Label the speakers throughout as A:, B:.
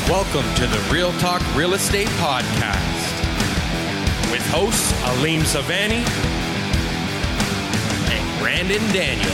A: Welcome to the Real Talk Real Estate Podcast with hosts Aleem Savani and Brandon Daniel.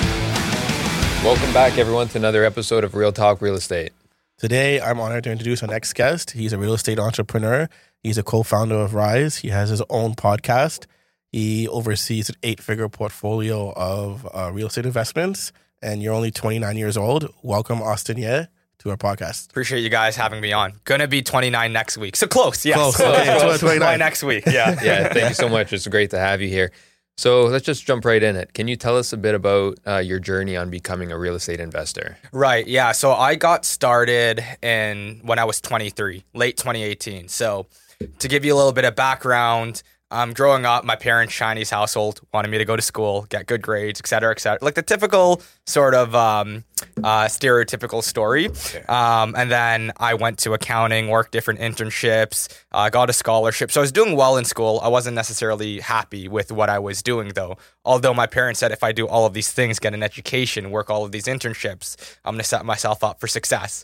B: Welcome back, everyone, to another episode of Real Talk Real Estate.
C: Today, I'm honored to introduce our next guest. He's a real estate entrepreneur. He's a co-founder of Rise. He has his own podcast. He oversees an 8-figure portfolio of real estate investments. And you're only 29 years old. Welcome, Austin Ye, to our podcast.
D: Appreciate you guys having me on. Gonna be 29 next week. So close, yes.
C: Close. Okay, 29.
D: By next week, yeah.
B: Yeah, thank you so much. It's great to have you here. So let's just jump right in it. Can you tell us a bit about your journey on becoming a real estate investor?
D: Right, yeah. So I got started when I was 23, late 2018. So to give you a little bit of background, growing up, my parents' Chinese household wanted me to go to school, get good grades, et cetera, et cetera. Like the typical sort of stereotypical story. And then I went to accounting, worked different internships, got a scholarship. So I was doing well in school. I wasn't necessarily happy with what I was doing, though. Although my parents said if I do all of these things, get an education, work all of these internships, I'm going to set myself up for success.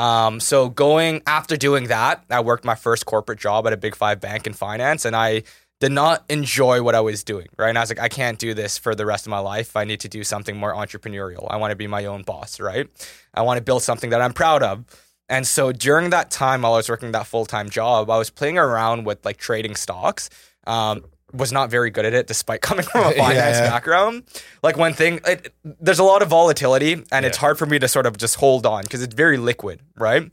D: So after doing that, I worked my first corporate job at a Big 5 bank in finance, and I did not enjoy what I was doing, right? And I was like, I can't do this for the rest of my life. I need to do something more entrepreneurial. I want to be my own boss, right? I want to build something that I'm proud of. And so during that time, while I was working that full-time job, I was playing around with like trading stocks. Was not very good at it despite coming from a finance background. Like there's a lot of volatility and it's hard for me to sort of just hold on because it's very liquid, right?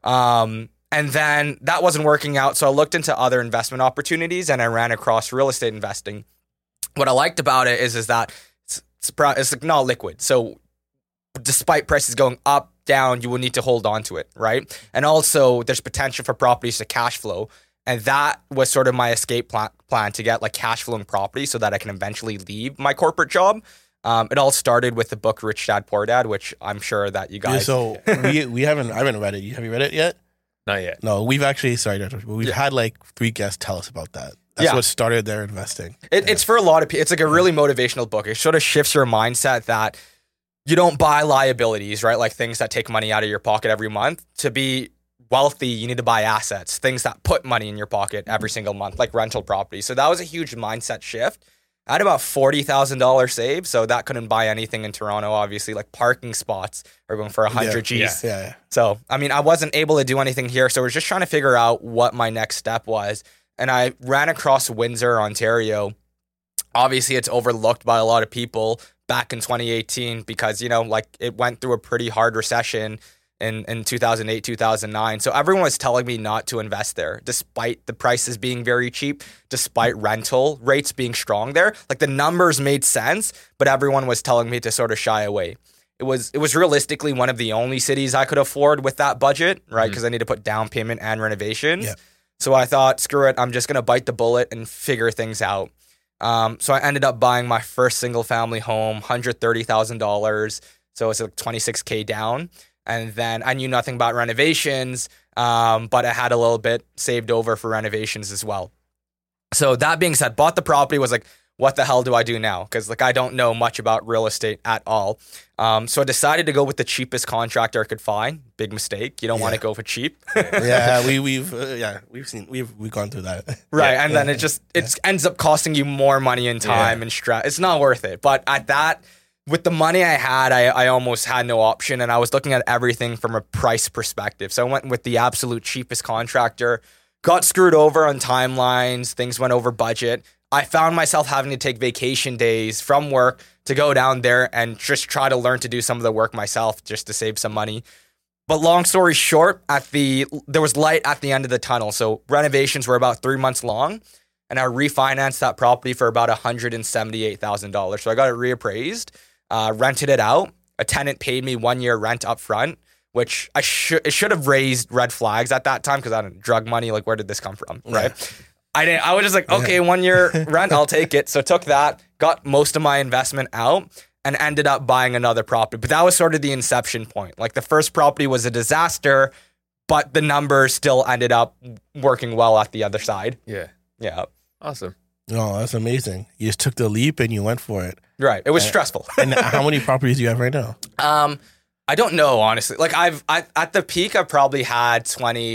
D: And then that wasn't working out. So I looked into other investment opportunities and I ran across real estate investing. What I liked about it is that it's like not liquid. So despite prices going up, down, you will need to hold on to it, right? And also there's potential for properties to cash flow. And that was sort of my escape plan to get like cash flowing property so that I can eventually leave my corporate job. It all started with the book Rich Dad Poor Dad, which I'm sure that you guys.
C: So I haven't read it. Have you read it yet?
B: Not yet.
C: No, we've actually, we've had like 3 guests tell us about that. That's what started their investing.
D: It's for a lot of people. It's like a really motivational book. It sort of shifts your mindset that you don't buy liabilities, right? Like things that take money out of your pocket every month. To be wealthy, you need to buy assets, things that put money in your pocket every single month, like rental property. So that was a huge mindset shift. I had about $40,000 saved, so that couldn't buy anything in Toronto, obviously. Like parking spots are going for 100 G's.
C: Yeah.
D: So, I mean, I wasn't able to do anything here, so I was just trying to figure out what my next step was. And I ran across Windsor, Ontario. Obviously, it's overlooked by a lot of people back in 2018 because, it went through a pretty hard recession in 2008, 2009. So everyone was telling me not to invest there, despite the prices being very cheap, despite rental rates being strong there. Like the numbers made sense, but everyone was telling me to sort of shy away. It was realistically one of the only cities I could afford with that budget, right? Because I need to put down payment and renovations. Yeah. So I thought, screw it, I'm just going to bite the bullet and figure things out. So I ended up buying my first single family home, $130,000. So it's like $26K down. And then I knew nothing about renovations, but I had a little bit saved over for renovations as well. So that being said, bought the property, was like, what the hell do I do now? Because I don't know much about real estate at all. So I decided to go with the cheapest contractor I could find. Big mistake. You don't want to go for cheap.
C: We've gone through that.
D: Right. And then it ends up costing you more money and time and stress. It's not worth it. But at that, with the money I had, I almost had no option, and I was looking at everything from a price perspective. So I went with the absolute cheapest contractor, got screwed over on timelines, things went over budget. I found myself having to take vacation days from work to go down there and just try to learn to do some of the work myself just to save some money. But long story short, there was light at the end of the tunnel. So renovations were about 3 months long, and I refinanced that property for about $178,000. So I got it reappraised. Rented it out. A tenant paid me 1 year rent up front, which it should have raised red flags at that time because I had drug money. Like, where did this come from? Right. I was just like, okay, 1 year rent, I'll take it. So took that, got most of my investment out, and ended up buying another property. But that was sort of the inception point. Like the first property was a disaster, but the numbers still ended up working well at the other side.
B: Yeah. Awesome.
C: Oh, that's amazing. You just took the leap and you went for it.
D: Right. It was stressful.
C: And how many properties do you have right now?
D: I don't know, honestly. Like at the peak, I've probably had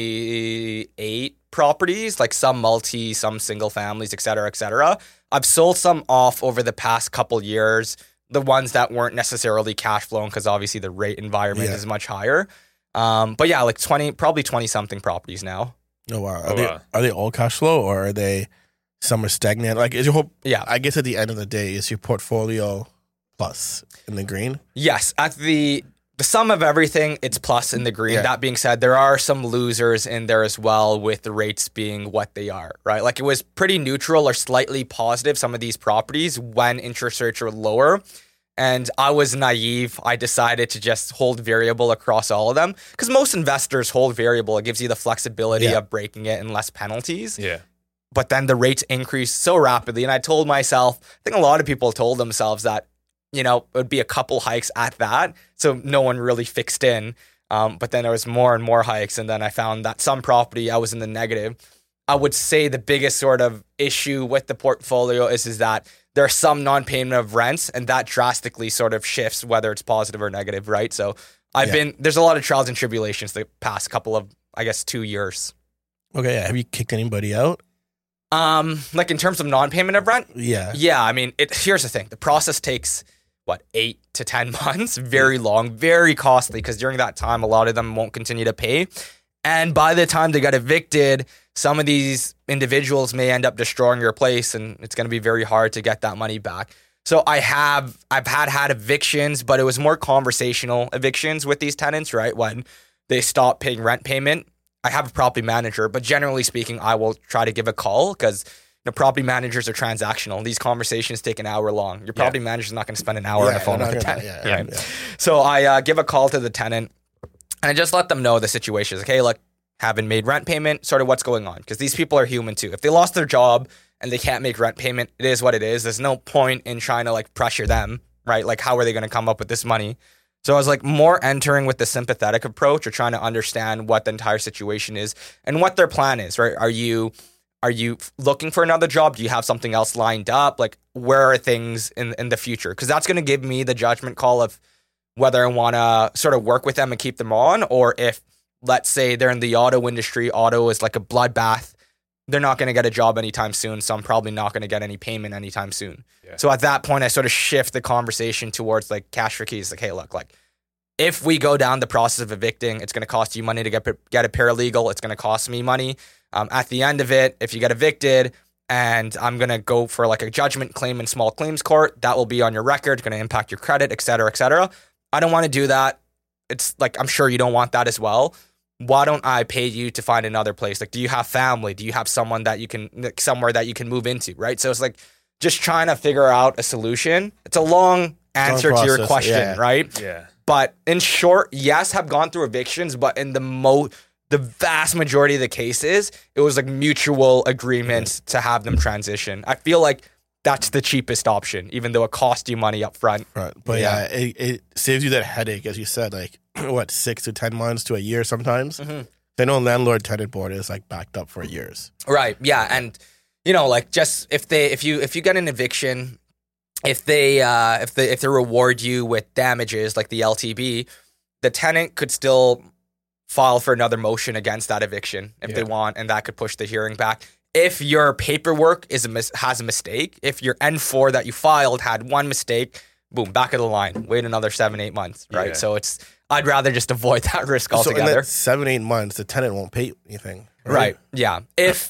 D: 28 properties, like some multi, some single families, et cetera, et cetera. I've sold some off over the past couple years, the ones that weren't necessarily cash flowing because obviously the rate environment is much higher. But yeah, like probably 20 something properties now.
C: Oh wow. Are they all cash flow, or are they some are stagnant? Like, is your whole?
D: Yeah.
C: I guess at the end of the day, is your portfolio plus in the green?
D: Yes, at the sum of everything, it's plus in the green.
C: Yeah.
D: That being said, there are some losers in there as well, with the rates being what they are, right? Like, it was pretty neutral or slightly positive, some of these properties, when interest rates were lower. And I was naive. I decided to just hold variable across all of them because most investors hold variable. It gives you the flexibility of breaking it and less penalties.
B: Yeah.
D: But then the rates increased so rapidly. And I told myself, I think a lot of people told themselves that, you know, it would be a couple hikes at that. So no one really fixed in. But then there was more and more hikes. And then I found that some property I was in the negative. I would say the biggest sort of issue with the portfolio is that there are some non-payment of rents, and that drastically sort of shifts whether it's positive or negative, right? So there's a lot of trials and tribulations the past couple of, I guess, 2 years.
C: Okay, yeah. Have you kicked anybody out?
D: Like in terms of non-payment of rent?
C: Yeah.
D: Yeah, I mean, here's the thing. The process takes, 8 to 10 months? Very long, very costly, because during that time, a lot of them won't continue to pay. And by the time they get evicted, some of these individuals may end up destroying your place, and it's going to be very hard to get that money back. So I've had evictions, but it was more conversational evictions with these tenants, right? When they stop paying rent payment. I have a property manager, but generally speaking, I will try to give a call because property managers are transactional. These conversations take an hour long. Your property manager is not going to spend an hour on the phone with a tenant. Right? So I give a call to the tenant, and I just let them know the situation. It's like, hey, look, haven't made rent payment, sort of what's going on. Because these people are human too. If they lost their job and they can't make rent payment, it is what it is. There's no point in trying to like pressure them, right? Like, how are they going to come up with this money? So I was like more entering with the sympathetic approach, or trying to understand what the entire situation is and what their plan is, right? Are you looking for another job? Do you have something else lined up? Like, where are things in the future? Because that's going to give me the judgment call of whether I want to sort of work with them and keep them on, or if, let's say, they're in the auto industry. Auto is like a bloodbath. They're not going to get a job anytime soon, so I'm probably not going to get any payment anytime soon. Yeah. So at that point, I sort of shift the conversation towards like cash for keys. Like, hey, look, like if we go down the process of evicting, it's going to cost you money to get a paralegal. It's going to cost me money. At the end of it, if you get evicted and I'm going to go for like a judgment claim in small claims court, that will be on your record, going to impact your credit, et cetera, et cetera. I don't want to do that. It's like, I'm sure you don't want that as well. Why don't I pay you to find another place? Like, do you have family? Do you have someone that you can, like, somewhere that you can move into, right? So it's like just trying to figure out a solution. It's a long answer to your question, right?
B: Yeah.
D: But in short, yes, have gone through evictions, but in the vast majority of the cases, it was like mutual agreements to have them transition. I feel like that's the cheapest option, even though it costs you money up front.
C: Right. But it saves you that headache, as you said, like, 6 to 10 months to a year sometimes. Mm-hmm. I know landlord-tenant board is like backed up for years.
D: Right. Yeah. And, like, just if you get an eviction, if they reward you with damages like the LTB, the tenant could still file for another motion against that eviction if they want, and that could push the hearing back. If your paperwork has a mistake, if your N4 that you filed had one mistake, boom, back of the line. Wait another 7-8 months, right? Yeah. So I'd rather just avoid that risk altogether.
C: So in that 7-8 months, the tenant won't pay anything,
D: right? Yeah.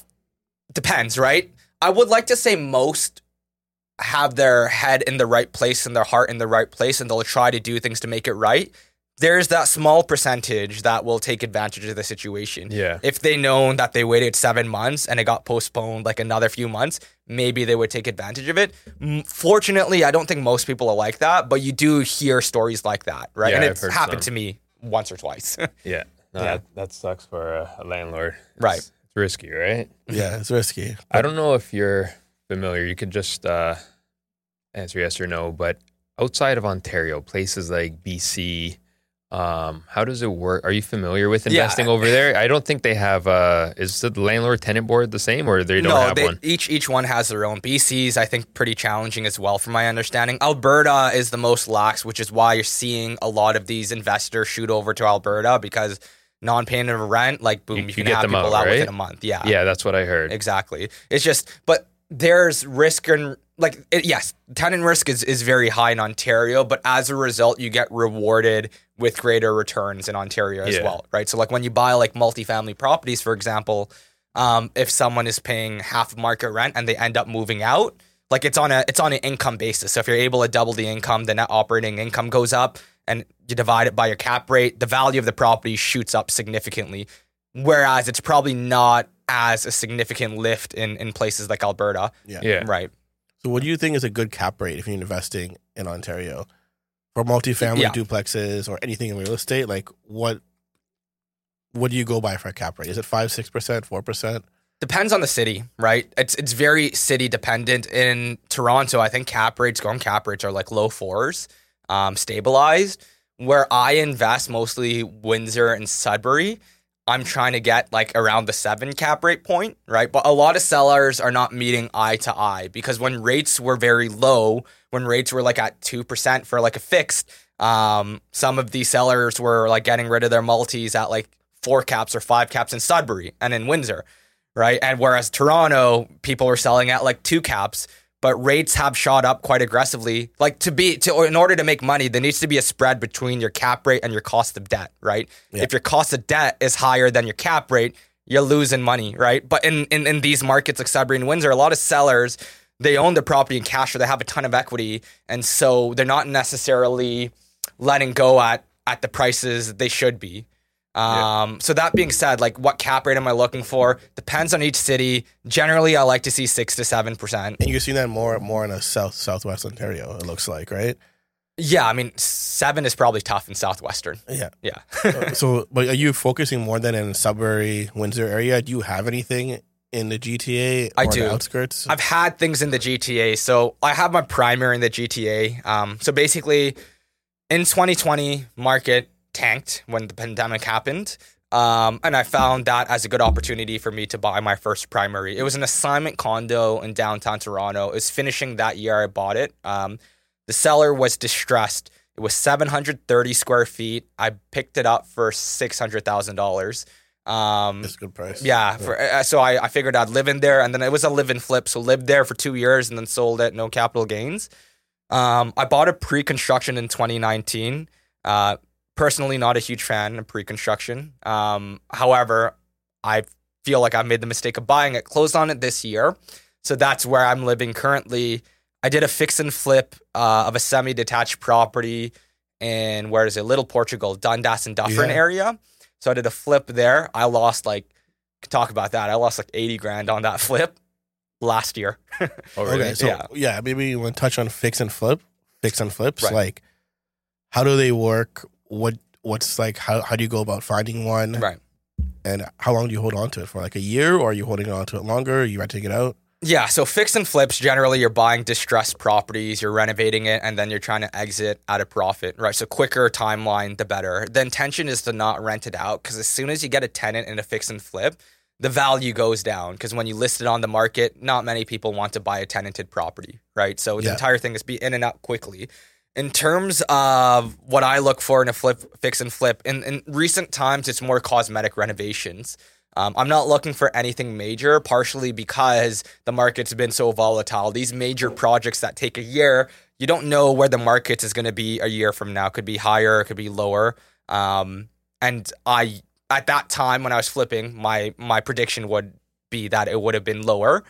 D: Depends, right? I would like to say most have their head in the right place and their heart in the right place, and they'll try to do things to make it right. There's that small percentage that will take advantage of the situation. Yeah. If they know that they waited 7 months and it got postponed like another few months, maybe they would take advantage of it. Fortunately, I don't think most people are like that, but you do hear stories like that, right?
B: Yeah,
D: and it's happened to me once or twice.
B: Yeah. No, that sucks for a landlord.
D: Right.
B: It's risky, right?
C: Yeah, it's risky.
B: I don't know if you're familiar. You could just answer yes or no, but outside of Ontario, places like BC, How does it work? Are you familiar with
D: Yeah.
B: investing over there? I don't think they have. Is the landlord tenant board the same, or they don't have one?
D: Each one has their own. BC's, I think, pretty challenging as well, from my understanding. Alberta is the most lax, which is why you're seeing a lot of these investors shoot over to Alberta, because non-payment of rent, like boom, you can
B: get
D: have
B: them
D: people
B: out,
D: out
B: right?
D: within a month. Yeah,
B: Yeah, that's what I heard.
D: exactly. It's just, but there's risk and yes, tenant risk is very high in Ontario, but as a result, you get rewarded with greater returns in Ontario as
B: Yeah.
D: well, right? So like when you buy like multifamily properties, for example, if someone is paying half of market rent and they end up moving out, like it's on an income basis. So if you're able to double the income, the net operating income goes up, and you divide it by your cap rate, the value of the property shoots up significantly. Whereas it's probably not as a significant lift in places like Alberta.
B: Yeah.
D: Right.
C: So what do you think is a good cap rate if you're investing in Ontario for multifamily
D: Yeah.
C: duplexes or anything in real estate? Like what do you go by for a cap rate? Is it 5%, 6%, 4%?
D: Depends on the city, right? It's very city dependent. In Toronto, I think cap rates are like low fours, stabilized. Where I invest, mostly Windsor and Sudbury, I'm trying to get like around the 7 cap rate point, right? But a lot of sellers are not meeting eye to eye, because when rates were very low, when rates were like at 2% for like a fixed, some of these sellers were like getting rid of their multis at like 4 caps or 5 caps in Sudbury and in Windsor, right? And whereas Toronto, people were selling at like 2 caps, but rates have shot up quite aggressively. Like in order to make money, there needs to be a spread between your cap rate and your cost of debt, right?
C: Yeah.
D: If your cost of debt is higher than your cap rate, you're losing money, right? But in these markets like Sudbury and Windsor, a lot of sellers, they own their property in cash, or they have a ton of equity, and so they're not necessarily letting go at the prices they should be. So that being said, like what cap rate am I looking for? Depends on each city. Generally, I like to see 6 to 7%.
C: And you're seeing that more in a southwest Ontario, it looks like, right?
D: Yeah, I mean, 7 is probably tough in Southwestern.
C: Yeah.
D: Yeah.
C: But are you focusing more than in Sudbury, Windsor area? Do you have anything in the GTA
D: I
C: or
D: do.
C: the outskirts?
D: I've had things in the GTA. So I have my primary in the GTA. So basically, in 2020, market tanked when the pandemic happened. And I found that as a good opportunity for me to buy my first primary. It was an assignment condo in downtown Toronto. It was finishing that year I bought it. The seller was distressed. It was 730 square feet. I picked it up for $600,000.
C: That's a good price.
D: Yeah. So I figured I'd live in there, and then it was a live and flip. So lived there for 2 years and then sold it. No capital gains. I bought a pre-construction in 2019. Personally, not a huge fan of pre-construction. However, I feel like I made the mistake of buying it. Closed on it this year. So that's where I'm living currently. I did a fix and flip of a semi-detached property in, where is it? Little Portugal, Dundas and Dufferin area. So I did a flip there. I lost talk about that. I lost like 80 grand on that flip last year.
B: Oh, really?
C: Okay, so yeah, maybe you want to touch on fix and flips.
D: Right.
C: Like, how do they work? What's like? How do you go about finding one?
D: Right.
C: And how long do you hold on to it for? Like a year, or are you holding on to it longer? Are you renting it out?
D: Yeah, so fix and flips, generally you're buying distressed properties, you're renovating it, and then you're trying to exit at a profit, right? So quicker timeline, the better. The intention is to not rent it out, because as soon as you get a tenant in a fix and flip, the value goes down, because when you list it on the market, not many people want to buy a tenanted property, right? So the entire thing is be in and out quickly. In terms of what I look for in a fix and flip, in recent times, it's more cosmetic renovations. I'm not looking for anything major, partially because the market's been so volatile. These major projects that take a year, you don't know where the market is going to be a year from now. It could be higher, it could be lower. And I, at that time when I was flipping, my prediction would be that it would have been lower.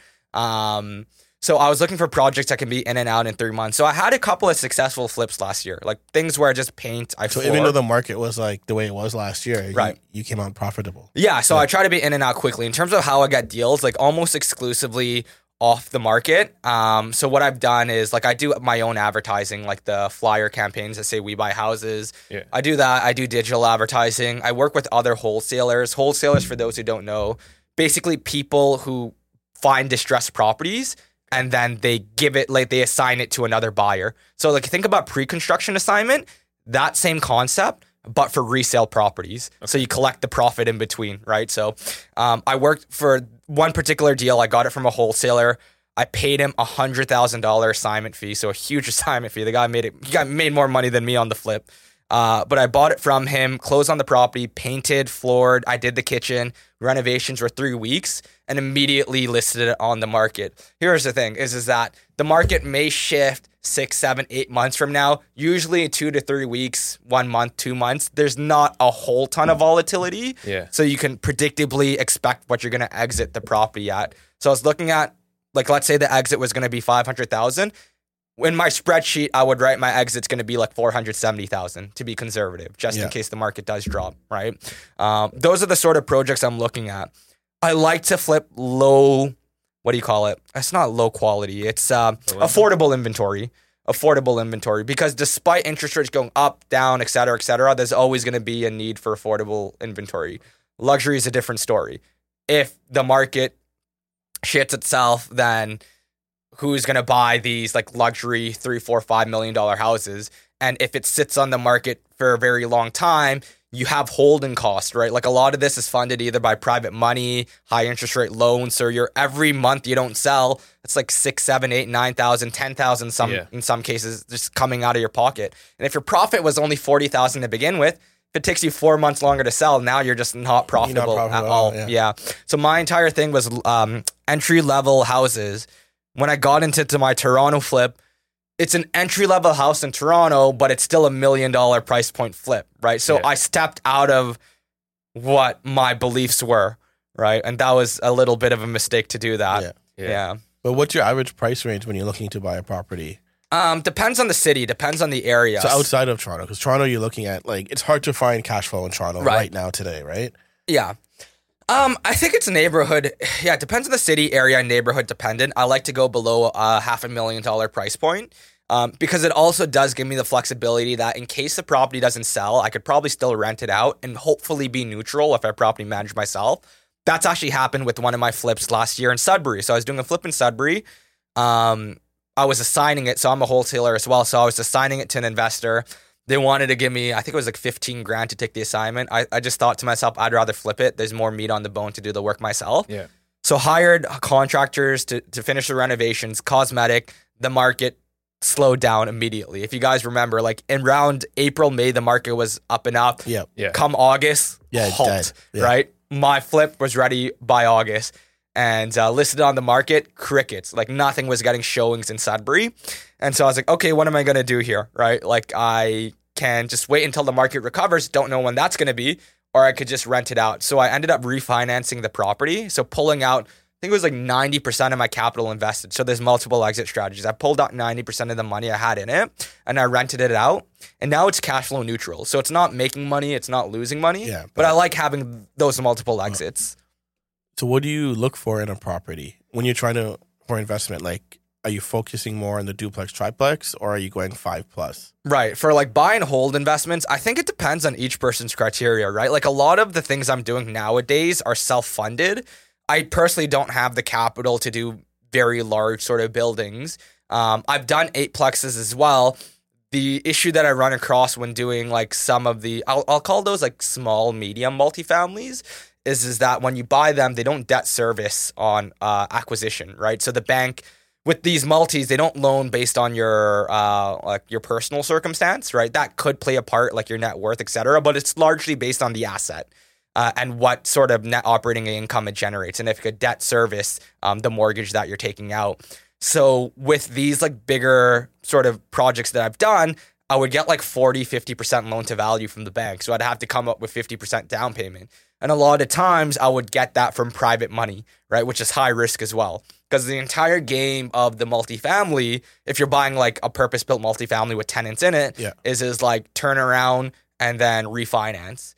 D: So I was looking for projects that can be in and out in 3 months. So I had a couple of successful flips last year, like things where I just paint,
C: So even though the market was like the way it was last year,
D: right,
C: you came out profitable.
D: Yeah, so I try to be in and out quickly. In terms of how I get deals, like almost exclusively off the market. So what I've done is like I do my own advertising, like the flyer campaigns that say we buy houses.
B: Yeah.
D: I do that. I do digital advertising. I work with other wholesalers. Wholesalers, for those who don't know, basically people who find distressed properties and then they give it, like they assign it to another buyer. So like think about pre-construction assignment, that same concept, but for resale properties. So you collect the profit in between, right? So I worked for one particular deal. I got it from a wholesaler. I paid him $100,000 assignment fee, so a huge assignment fee. The guy made more money than me on the flip. But I bought it from him, closed on the property, painted, floored. I did the kitchen. Renovations were 3 weeks and immediately listed it on the market. Here's the thing is that the market may shift 6, 7, 8 months from now. Usually 2 to 3 weeks, 1 month, 2 months. There's not a whole ton of volatility.
B: Yeah.
D: So you can predictably expect what you're going to exit the property at. So I was looking at, like, let's say the exit was going to be 500,000. In my spreadsheet, I would write my exit's going to be like 470,000 to be conservative, just in case the market does drop, right? Those are the sort of projects I'm looking at. I like to flip low, what do you call it? It's not low quality. It's affordable inventory. Affordable inventory. Because despite interest rates going up, down, et cetera, there's always going to be a need for affordable inventory. Luxury is a different story. If the market shits itself, then who's going to buy these like luxury $3, $4, $5 million houses? And if it sits on the market for a very long time, you have holding costs, right? Like a lot of this is funded either by private money, high interest rate loans. So you're every month you don't sell, it's like 6, 7, 8, 9,000, 10,000 in some cases just coming out of your pocket. And if your profit was only 40,000 to begin with, if it takes you 4 months longer to sell, now you're just not profitable at all. Yeah. So my entire thing was entry level houses. When I got into my Toronto flip, it's an entry-level house in Toronto, but it's still $1 million price point flip, right? So I stepped out of what my beliefs were, right? And that was a little bit of a mistake to do that. Yeah.
C: But what's your average price range when you're looking to buy a property?
D: Depends on the city, depends on the area.
C: So outside of Toronto, because Toronto you're looking at, like, it's hard to find cash flow in Toronto right now today, right?
D: Yeah. I think it's neighborhood. Yeah, it depends on the city, area, and neighborhood dependent. I like to go below $500,000 price point because it also does give me the flexibility that in case the property doesn't sell, I could probably still rent it out and hopefully be neutral if I property manage myself. That's actually happened with one of my flips last year in Sudbury. So I was doing a flip in Sudbury. I was assigning it. So I'm a wholesaler as well. So I was assigning it to an investor. They wanted to give me, I think it was like $15,000 to take the assignment. I just thought to myself, I'd rather flip it. There's more meat on the bone to do the work myself.
B: Yeah.
D: So hired contractors to finish the renovations, cosmetic. The market slowed down immediately. If you guys remember, like in around April, May, the market was up and up.
C: Yeah.
D: Come August, halt, right? My flip was ready by August and listed on the market, crickets. Like nothing was getting showings in Sudbury. And so I was like, okay, what am I going to do here, right? Like I can just wait until the market recovers, don't know when that's going to be, or I could just rent it out. So I ended up refinancing the property. So pulling out, I think it was like 90% of my capital invested. So there's multiple exit strategies. I pulled out 90% of the money I had in it and I rented it out. And now it's cash flow neutral. So it's not making money, it's not losing money. But I like having those multiple exits.
C: So what do you look for in a property when you're trying for investment? Like, are you focusing more on the duplex, triplex, or are you going 5+?
D: Right. For like buy and hold investments, I think it depends on each person's criteria, right? Like a lot of the things I'm doing nowadays are self-funded. I personally don't have the capital to do very large sort of buildings. I've done 8plexes as well. The issue that I run across when doing like some of the, I'll call those like small, medium multifamilies, is that when you buy them, they don't debt service on acquisition, right? So the bank, with these multis, they don't loan based on your personal circumstance, right? That could play a part, like your net worth, et cetera, but it's largely based on the asset and what sort of net operating income it generates, and if it could debt service the mortgage that you're taking out. So with these like bigger sort of projects that I've done, I would get like 40, 50% loan to value from the bank. So I'd have to come up with 50% down payment. And a lot of times I would get that from private money, right? Which is high risk as well. Because the entire game of the multifamily, if you're buying like a purpose-built multifamily with tenants in it, is like turn around and then refinance.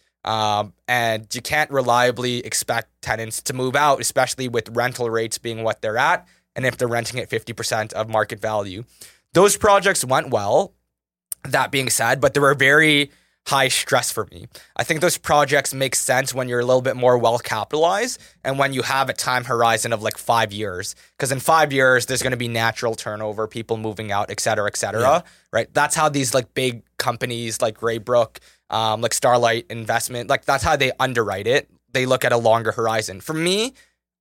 D: And you can't reliably expect tenants to move out, especially with rental rates being what they're at. And if they're renting at 50% of market value. Those projects went well, that being said, but they were very high stress for me. I think those projects make sense when you're a little bit more well capitalized and when you have a time horizon of like 5 years. Because in 5 years, there's going to be natural turnover, people moving out, et cetera, right? That's how these like big companies like Graybrook, like Starlight Investment. Like that's how they underwrite it. They look at a longer horizon. For me,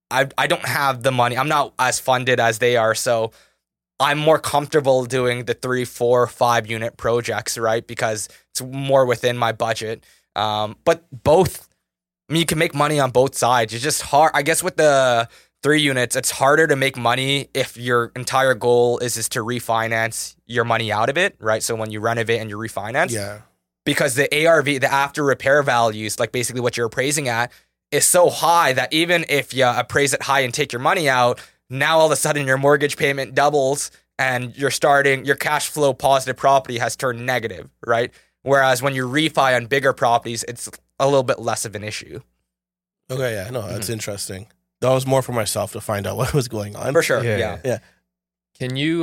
D: I don't have the money. I'm not as funded as they are. So I'm more comfortable doing the 3, 4, 5 unit projects, right? Because it's more within my budget. But both, I mean, you can make money on both sides. It's just hard. I guess with the 3 units, it's harder to make money if your entire goal is to refinance your money out of it, right? So when you renovate and you refinance, because the ARV, the after repair values, like basically what you're appraising at, is so high that even if you appraise it high and take your money out, now all of a sudden your mortgage payment doubles and your cash flow positive property has turned negative, right? Whereas when you refi on bigger properties, it's a little bit less of an issue.
C: Okay, yeah, no, that's interesting. That was more for myself to find out what was going on.
D: For sure,
B: Yeah.
D: yeah.
B: Can you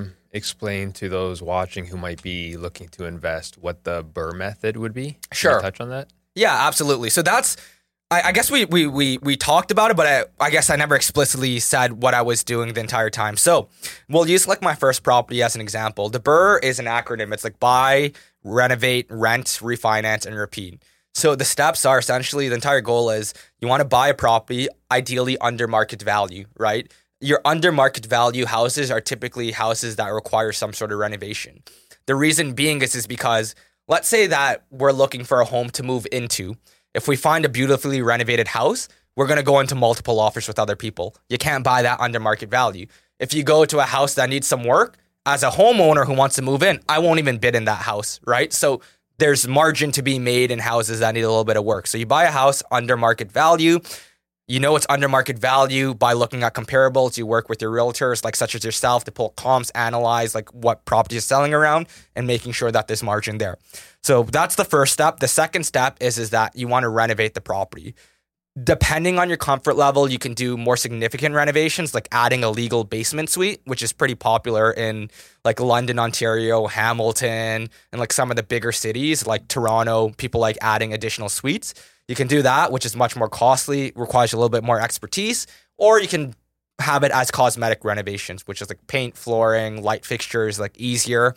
B: explain to those watching who might be looking to invest what the BRRRR method would be?
D: Sure.
B: Can you touch on that?
D: Yeah, absolutely. So that's, I guess we talked about it, but I guess I never explicitly said what I was doing the entire time. So we'll use like my first property as an example. The BRRRR is an acronym. It's like buy, renovate, rent, refinance, and repeat. So the steps are essentially, the entire goal is you want to buy a property, ideally under market value, right? Your under market value houses are typically houses that require some sort of renovation. The reason being is because let's say that we're looking for a home to move into. If we find a beautifully renovated house, we're going to go into multiple offers with other people. You can't buy that under market value. If you go to a house that needs some work, as a homeowner who wants to move in, I won't even bid in that house, right? So there's margin to be made in houses that need a little bit of work. So you buy a house under market value. You know it's under market value by looking at comparables. You work with your realtors, like such as yourself, to pull comps, analyze like what property is selling around, and making sure that there's margin there. So that's the first step. The second step is that you want to renovate the property. Depending on your comfort level, you can do more significant renovations, like adding a legal basement suite, which is pretty popular in like London, Ontario, Hamilton, and like some of the bigger cities like Toronto. People like adding additional suites. You can do that, which is much more costly, requires a little bit more expertise, or you can have it as cosmetic renovations, which is like paint, flooring, light fixtures, like easier.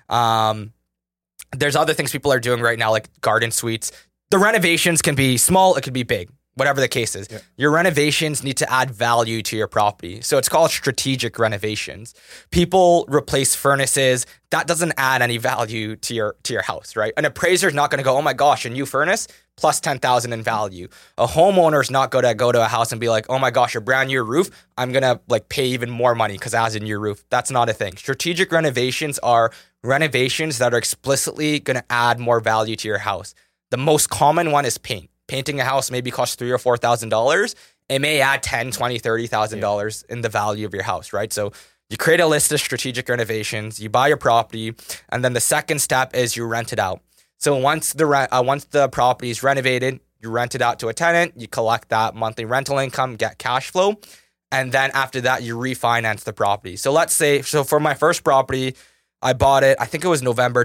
D: There's other things people are doing right now, like garden suites. The renovations can be small, it could be big, whatever the case is. Yeah. Your renovations need to add value to your property. So it's called strategic renovations. People replace furnaces. That doesn't add any value to your house, right? An appraiser is not going to go, oh my gosh, a new furnace plus $10,000 in value. A homeowner is not going to go to a house and be like, oh my gosh, a brand new roof. I'm going to like pay even more money because it has a new roof. That's not a thing. Strategic renovations are renovations that are explicitly going to add more value to your house. The most common one is paint. Painting a house maybe costs $3,000 or $4,000. It may add $10,000, $20,000, $30,000 in the value of your house, right? So you create a list of strategic renovations, you buy your property, and then the second step is you rent it out. So once the property is renovated, you rent it out to a tenant, you collect that monthly rental income, get cash flow, and then after that, you refinance the property. So let's say, for my first property, I bought it, I think it was November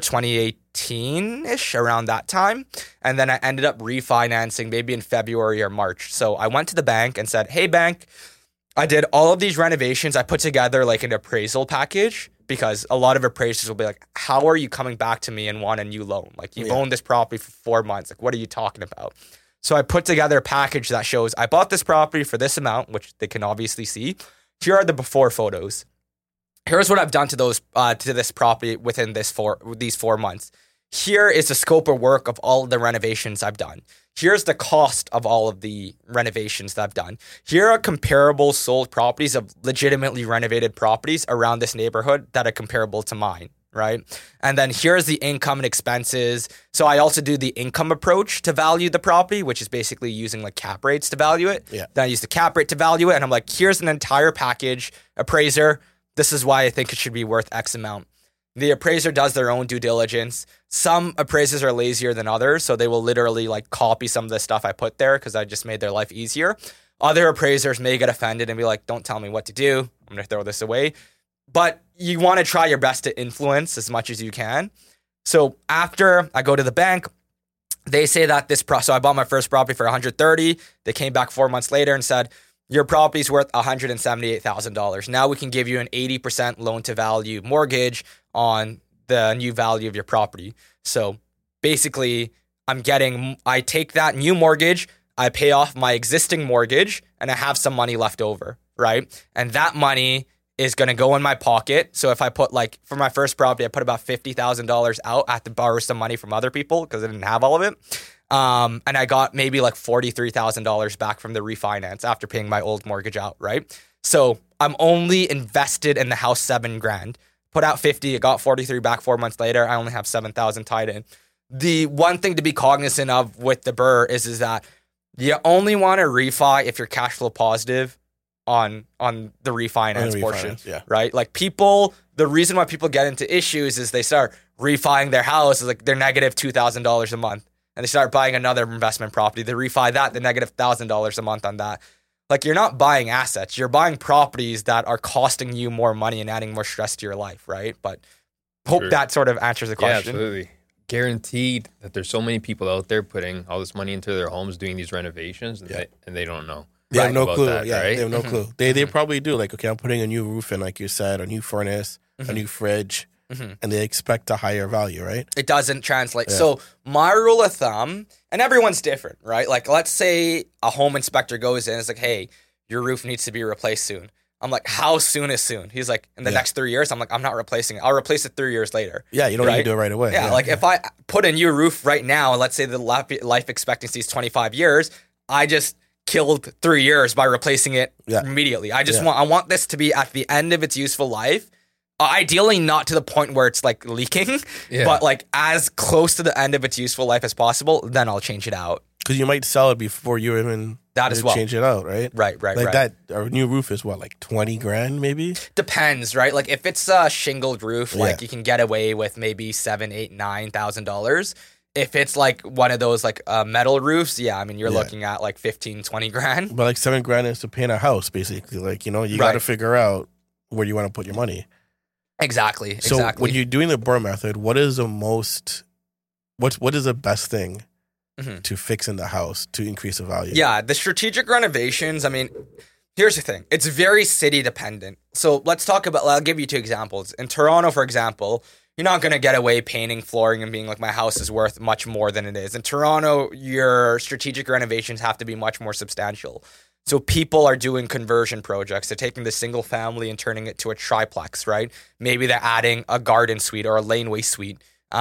D: 2018-ish, around that time. And then I ended up refinancing maybe in February or March. So I went to the bank and said, hey, bank, I did all of these renovations. I put together like an appraisal package because a lot of appraisers will be like, how are you coming back to me and want a new loan? Like, you've owned this property for 4 months. Like, what are you talking about? So I put together a package that shows I bought this property for this amount, which they can obviously see. Here are the before photos. Here's what I've done to this property within these 4 months. Here is the scope of work of all of the renovations I've done. Here's the cost of all of the renovations that I've done. Here are comparable sold properties of legitimately renovated properties around this neighborhood that are comparable to mine, right? And then here's the income and expenses. So I also do the income approach to value the property, which is basically using like cap rates to value it. Yeah. Then I use the cap rate to value it. And I'm like, here's an entire package, appraiser. This is why I think it should be worth X amount. The appraiser does their own due diligence. Some appraisers are lazier than others, so they will literally like copy some of the stuff I put there because I just made their life easier. Other appraisers may get offended and be like, don't tell me what to do. I'm going to throw this away. But you want to try your best to influence as much as you can. So after I go to the bank, they say that so I bought my first property for $130,000. They came back 4 months later and said, your property's worth $178,000. Now we can give you an 80% loan to value mortgage on the new value of your property. So basically, I take that new mortgage, I pay off my existing mortgage, and I have some money left over, right? And that money is going to go in my pocket. So if I put like, for my first property, I put about $50,000 out. I had to borrow some money from other people because I didn't have all of it. And I got maybe like $43,000 back from the refinance after paying my old mortgage out, right? So I'm only invested in the house $7,000. Put out 50, it got 43 back 4 months later. I only have 7,000 tied in. The one thing to be cognizant of with the BRRRR is that you only want to refi if you're cash flow positive on the refinance portion, right? Like people, the reason why people get into issues is they start refining their house, is like they're negative $2,000 a month, and they start buying another investment property. They refi that, they're negative $1,000 a month on that. Like you're not buying assets, you're buying properties that are costing you more money and adding more stress to your life, right? But hope that sort of answers the question.
B: Yeah, absolutely. Guaranteed that there's so many people out there putting all this money into their homes, doing these renovations, and they don't know.
C: They have no clue.
B: That, right?
C: They have no clue. They probably do. Like, okay, I'm putting a new roof in, like you said, a new furnace, a new fridge, and they expect a higher value, right?
D: It doesn't translate. Yeah. So my rule of thumb, and everyone's different, right? Like, let's say a home inspector goes in and is like, hey, your roof needs to be replaced soon. I'm like, how soon is soon? He's like, in the next 3 years. I'm like, I'm not replacing it. I'll replace it 3 years later.
C: Yeah, you don't need to do it right away.
D: Yeah, like if I put a new roof right now, and let's say the life expectancy is 25 years, I just killed 3 years by replacing it immediately. I want this to be at the end of its useful life. Ideally not to the point where it's like leaking, but like as close to the end of its useful life as possible, then I'll change it out.
C: Because you might sell it before you even change it out, right?
D: Right.
C: Like that, our new roof is what, like $20,000 maybe?
D: Depends, right? Like if it's a shingled roof, like you can get away with maybe $7,000, $8,000, $9,000. If it's like one of those like metal roofs, I mean, you're looking at like $15,000, $20,000.
C: But like $7,000 is to paint a house, basically. Like, you know, you got to figure out where you want to put your money.
D: Exactly.
C: So when you're doing the BRRRR method, what is the best thing to fix in the house to increase the value?
D: Yeah, the strategic renovations, I mean, here's the thing. It's very city dependent. So let's talk about, I'll give you two examples. In Toronto, for example, you're not going to get away painting flooring and being like, my house is worth much more than it is. In Toronto, your strategic renovations have to be much more substantial. So people are doing conversion projects. They're taking the single family and turning it to a triplex, right? Maybe they're adding a garden suite or a laneway suite.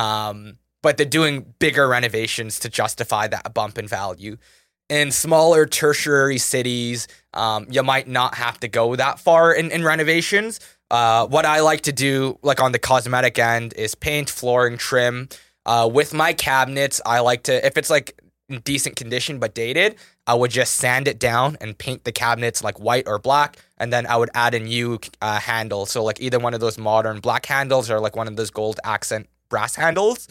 D: But they're doing bigger renovations to justify that bump in value. In smaller tertiary cities, you might not have to go that far in renovations. What I like to do, like on the cosmetic end, is paint, flooring, trim. With my cabinets, I like to, if it's like in decent condition but dated, I would just sand it down and paint the cabinets like white or black, and then I would add a new handle. So like either one of those modern black handles or like one of those gold accent brass handles.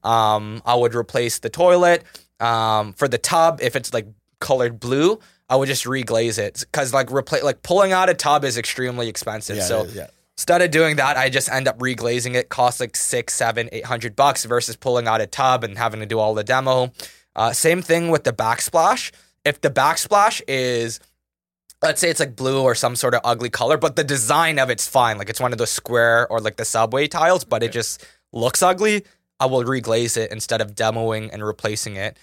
D: I would replace the toilet. For the tub, if it's like colored blue, I would just reglaze it, because like pulling out a tub is extremely expensive. Instead of doing that, I just end up reglazing it. Costs like $600, $700, $800 versus pulling out a tub and having to do all the demo. Same thing with the backsplash. If the backsplash is, let's say it's like blue or some sort of ugly color, but the design of it's fine, like it's one of those square or like the subway tiles, but it just looks ugly, I will reglaze it instead of demoing and replacing it.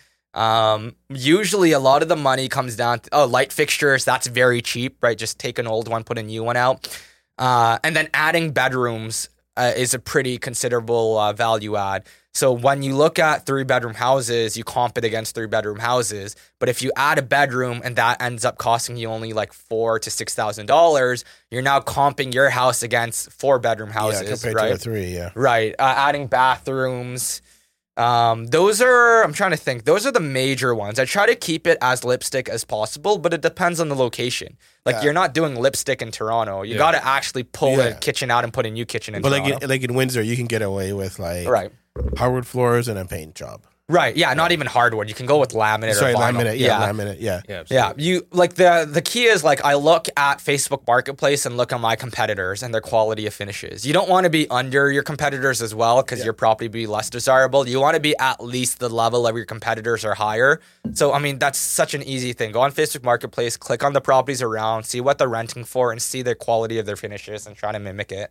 D: Usually a lot of the money comes down to light fixtures. That's very cheap, right? Just take an old one, put a new one out. And then adding bedrooms is a pretty considerable value add. So when you look at 3-bedroom houses, you comp it against 3-bedroom houses. But if you add a bedroom and that ends up costing you only like $4,000 to $6,000, you're now comping your house against 4-bedroom houses,
C: compared to a 3,
D: Right. Adding bathrooms. Those are the major ones. I try to keep it as lipstick as possible, but it depends on the location. Like you're not doing lipstick in Toronto. You got to actually pull a kitchen out and put a new kitchen in Toronto.
C: But like in Windsor, you can get away with like hardwood floors and a paint job.
D: Right. Yeah. Not even hardwood. You can go with laminate or vinyl.
C: Laminate. Yeah. Laminate. Yeah.
D: Yeah. You like the key is like I look at Facebook Marketplace and look at my competitors and their quality of finishes. You don't want to be under your competitors as well, because your property will be less desirable. You want to be at least the level of your competitors or higher. So I mean, that's such an easy thing. Go on Facebook Marketplace, click on the properties around, see what they're renting for, and see the quality of their finishes and try to mimic it.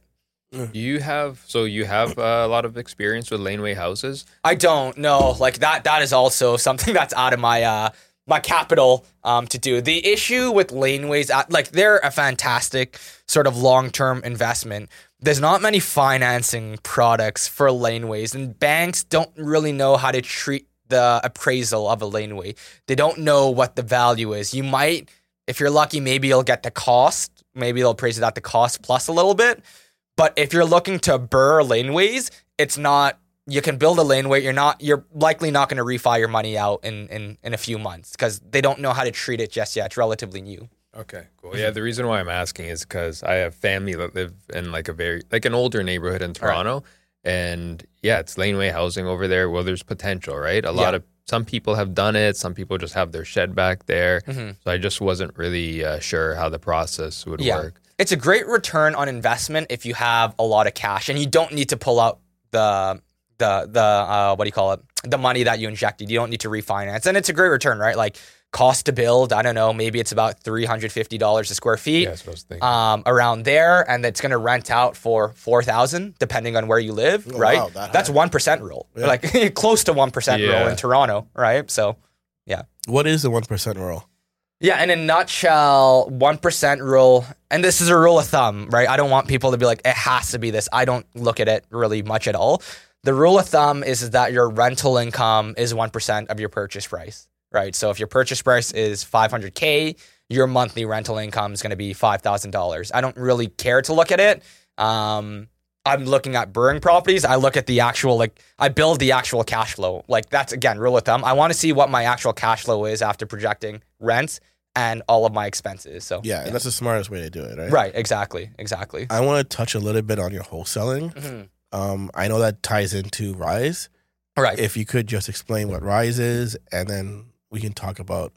B: You have a lot of experience with laneway houses.
D: I don't know. Like that is also something that's out of my my capital to do. The issue with laneways, like they're a fantastic sort of long-term investment. There's not many financing products for laneways, and banks don't really know how to treat the appraisal of a laneway. They don't know what the value is. You might, if you're lucky, maybe you'll get the cost. Maybe they'll appraise it at the cost plus a little bit. But if you're looking to burr laneways, it's not, you can build a laneway. You're likely not going to refi your money out in a few months because they don't know how to treat it just yet. It's relatively new.
B: Okay, cool. Yeah, the reason why I'm asking is because I have family that live in like an older neighborhood in Toronto. Right. And yeah, it's laneway housing over there. Well, there's potential, right? Some people have done it. Some people just have their shed back there. Mm-hmm. So I just wasn't really sure how the process would work.
D: It's a great return on investment if you have a lot of cash and you don't need to pull out the what do you call it? The money that you injected. You don't need to refinance. And it's a great return, right? Like cost to build, I don't know, maybe it's about $350 a square feet.
B: Yeah, that's what I was thinking.
D: Around there, and it's going to rent out for $4,000 depending on where you live, right? Wow, that's 1% rule. Yeah. Like close to 1% rule in Toronto, right? So, yeah.
C: What is the 1% rule?
D: Yeah, in a nutshell, 1% rule, and this is a rule of thumb, right? I don't want people to be like, it has to be this. I don't look at it really much at all. The rule of thumb is that your rental income is 1% of your purchase price, right? So if your purchase price is $500K, your monthly rental income is going to be $5,000. I don't really care to look at it. I'm looking at burring properties. I look at the actual, I build the actual cash flow. Like that's, again, rule of thumb. I want to see what my actual cash flow is after projecting rents and all of my expenses. So
C: yeah, and that's the smartest way to do it, right?
D: Right, exactly.
C: I want to touch a little bit on your wholesaling. Mm-hmm. I know that ties into Rise.
D: Right.
C: If you could just explain what Rise is, and then we can talk about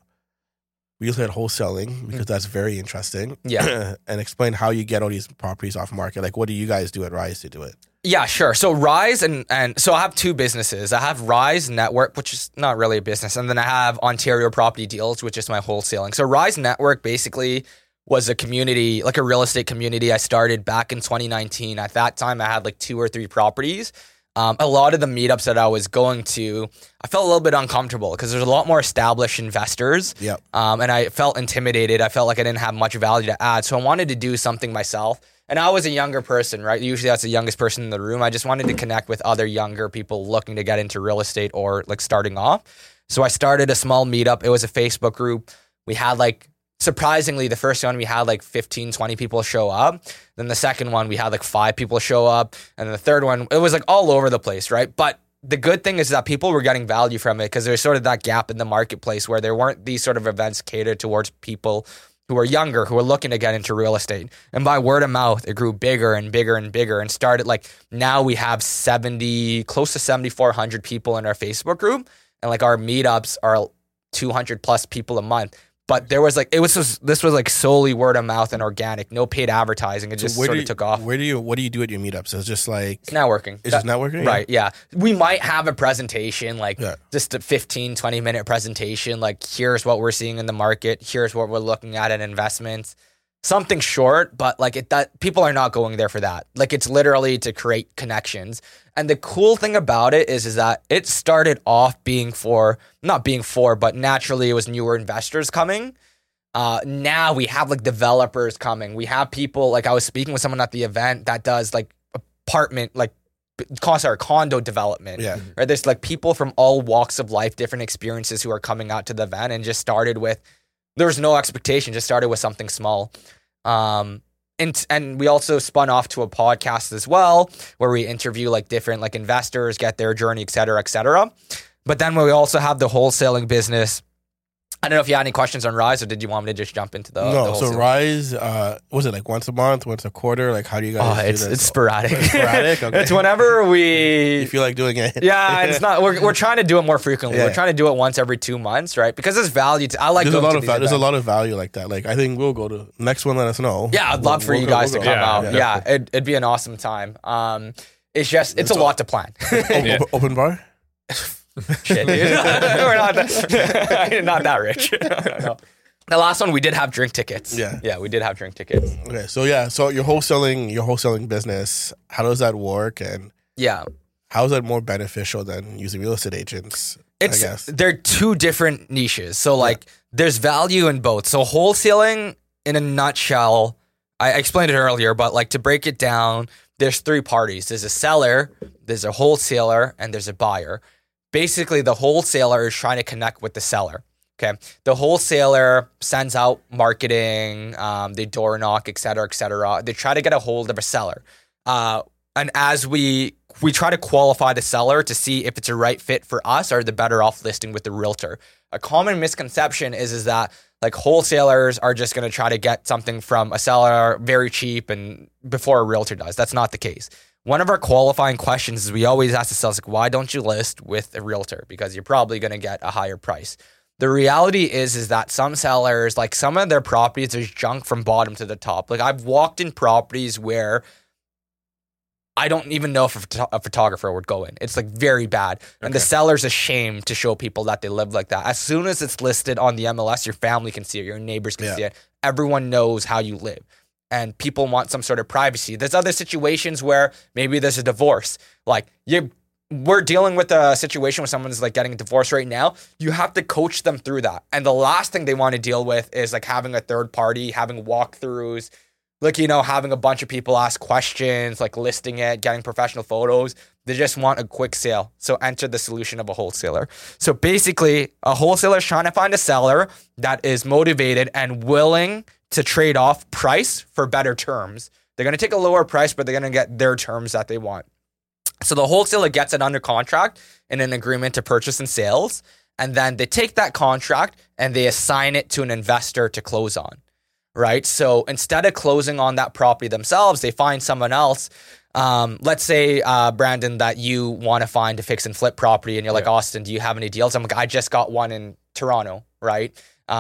C: real estate wholesaling, because that's very interesting.
D: Yeah.
C: And explain how you get all these properties off market. Like, what do you guys do at Rise to do it?
D: Yeah, sure. So Rise and so I have two businesses. I have Rise Network, which is not really a business, and then I have Ontario Property Deals, which is my wholesaling. So Rise Network basically was a community, like a real estate community I started back in 2019. At that time, I had like 2 or 3 properties. A lot of the meetups that I was going to, I felt a little bit uncomfortable because there's a lot more established investors.
C: Yep.
D: And I felt intimidated. I felt like I didn't have much value to add. So I wanted to do something myself. And I was a younger person, right? Usually that's the youngest person in the room. I just wanted to connect with other younger people looking to get into real estate or like starting off. So I started a small meetup. It was a Facebook group. We had surprisingly, the first one we had 15, 20 people show up. Then the second one we had 5 people show up. And then the third one, it was all over the place, right? But the good thing is that people were getting value from it because there's sort of that gap in the marketplace where there weren't these sort of events catered towards people who are younger, who are looking to get into real estate. And by word of mouth, it grew bigger and bigger and bigger and started now we have close to 7,400 people in our Facebook group. And our meetups are 200 plus people a month. But there was this was solely word of mouth and organic, no paid advertising. It just sort of took off.
C: What do you do at your meetups? It's just
D: it's networking.
C: It's just networking?
D: Right, yeah. We might have a presentation, just a 15, 20-minute presentation. Here's what we're seeing in the market. Here's what we're looking at in investments. Something short, but that people are not going there for that. It's literally to create connections. And the cool thing about it is that it started off but naturally it was newer investors coming. Now we have developers coming. We have people, I was speaking with someone at the event that does apartment, condo development.
C: Yeah.
D: Right? There's people from all walks of life, different experiences who are coming out to the event and just started with, there was no expectation, just started with something small. And we also spun off to a podcast as well, where we interview different investors, get their journey, et cetera, et cetera. But then we also have the wholesaling business. I don't know if you had any questions on Rise, or did you want me to just jump into the
C: so Rise, was it once a month, once a quarter? How do you guys do this?
D: It's sporadic.
C: It's sporadic? Okay.
D: It's whenever you
C: feel like doing it.
D: Yeah, it's not. We're trying to do it more frequently. Yeah. We're trying to do it once every 2 months, right? Because there's value. There's
C: a lot of value like that. I think we'll go to next one. Let us know.
D: Yeah, I'd love for you guys to come out. Yeah, it'd be an awesome time. It's a lot to plan.
C: Open bar.
D: Shit, dude. We're not that rich. No. The last one we did have drink tickets.
C: Yeah.
D: We did have drink tickets.
C: Okay, so your wholesaling business, how does that work, and
D: Yeah.
C: how is that more beneficial than using real estate agents? I guess.
D: They're two different niches. So like there's value in both. So wholesaling in a nutshell, I explained it earlier, but like to break it down, there's three parties. There's a seller, there's a wholesaler, and there's a buyer. Basically, the wholesaler is trying to connect with the seller. Okay. The wholesaler sends out marketing, they door knock, et cetera, et cetera. They try to get a hold of a seller. And as we try to qualify the seller to see if it's a right fit for us or the better off listing with the realtor. A common misconception is that like wholesalers are just going to try to get something from a seller very cheap and before a realtor does. That's not the case. One of our qualifying questions is we always ask the sellers, like, why don't you list with a realtor? Because you're probably going to get a higher price. The reality is that some sellers, like some of their properties, there's junk from bottom to the top. Like I've walked in properties where I don't even know if a photographer would go in. It's like very bad. And the seller's ashamed to show people that they live like that. As soon as it's listed on the MLS, your family can see it, your neighbors can see it. Everyone knows how you live. And people want some sort of privacy. There's other situations where maybe there's a divorce. Like we're dealing with a situation where someone's like getting a divorce right now. You have to coach them through that. And the last thing they want to deal with is like having a third party, having walkthroughs, like, you know, having a bunch of people ask questions, like listing it, getting professional photos. They just want a quick sale. So enter the solution of a wholesaler. So basically, a wholesaler is trying to find a seller that is motivated and willing to trade off price for better terms. They're going to take a lower price, but they're going to get their terms that they want. So the wholesaler gets it under contract in an agreement to purchase and sales. And then they take that contract and they assign it to an investor to close on. Right. So instead of closing on that property themselves, they find someone else. Let's say, Brandon, that you want to find a fix and flip property and you're like, Austin, do you have any deals? I'm like, I just got one in Toronto. Right.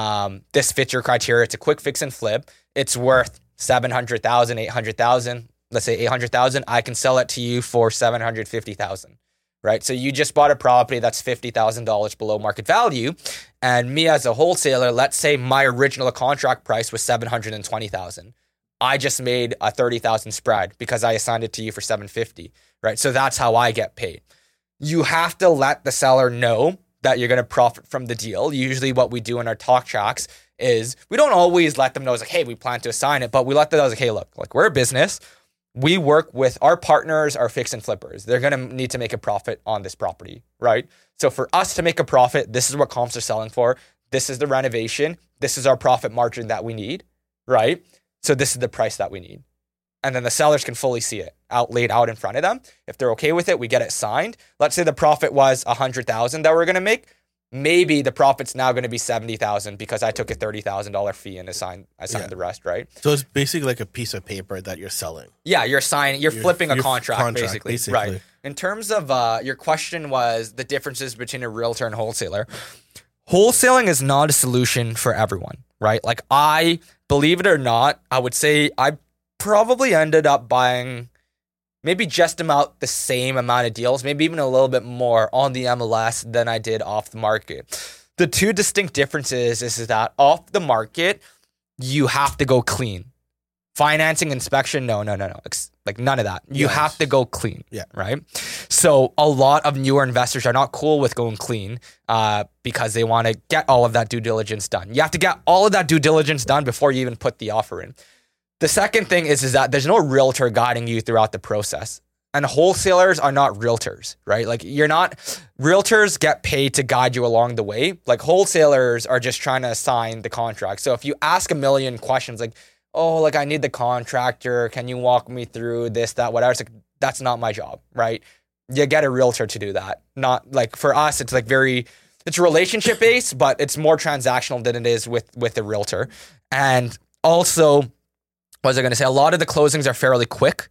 D: This fits your criteria. It's a quick fix and flip. It's worth $700,000, $800,000. Let's say $800,000. I can sell it to you for $750,000. Right. So you just bought a property that's $50,000 below market value. And me as a wholesaler, let's say my original contract price was $720,000. I just made a $30,000 spread because I assigned it to you for $750,000. Right. So that's how I get paid. You have to let the seller know that you're going to profit from the deal. Usually what we do in our talk tracks is we don't always let them know, it's like, hey, we plan to assign it, but we let them know, like, hey, look, like we're a business. We work with our partners, our fix and flippers. They're going to need to make a profit on this property, right? So for us to make a profit, this is what comps are selling for. This is the renovation. This is our profit margin that we need, right? So this is the price that we need. And then the sellers can fully see it laid out in front of them. If they're okay with it, we get it signed. Let's say the profit was $100,000 that we're going to make. Maybe the profit's now going to be $70,000 because I took a $30,000 fee and assigned the rest, right?
C: So it's basically like a piece of paper that you're selling.
D: Yeah, you're flipping a contract basically. Right. In terms of your question was the differences between a realtor and wholesaler. Wholesaling is not a solution for everyone, right? Like believe it or not, I would say I probably ended up buying maybe just about the same amount of deals, maybe even a little bit more on the MLS than I did off the market. The two distinct differences is that off the market, you have to go clean. Financing, inspection, no. Like none of that. You have to go clean, right? So a lot of newer investors are not cool with going clean because they want to get all of that due diligence done. You have to get all of that due diligence done before you even put the offer in. The second thing is that there's no realtor guiding you throughout the process. And wholesalers are not realtors, right? Like realtors get paid to guide you along the way. Like wholesalers are just trying to assign the contract. So if you ask a million questions like, oh, like I need the contractor, can you walk me through this, that, whatever, it's like, that's not my job, right? You get a realtor to do that. Not like for us, it's like it's relationship based, but it's more transactional than it is with a realtor. And also, what was I going to say? A lot of the closings are fairly quick.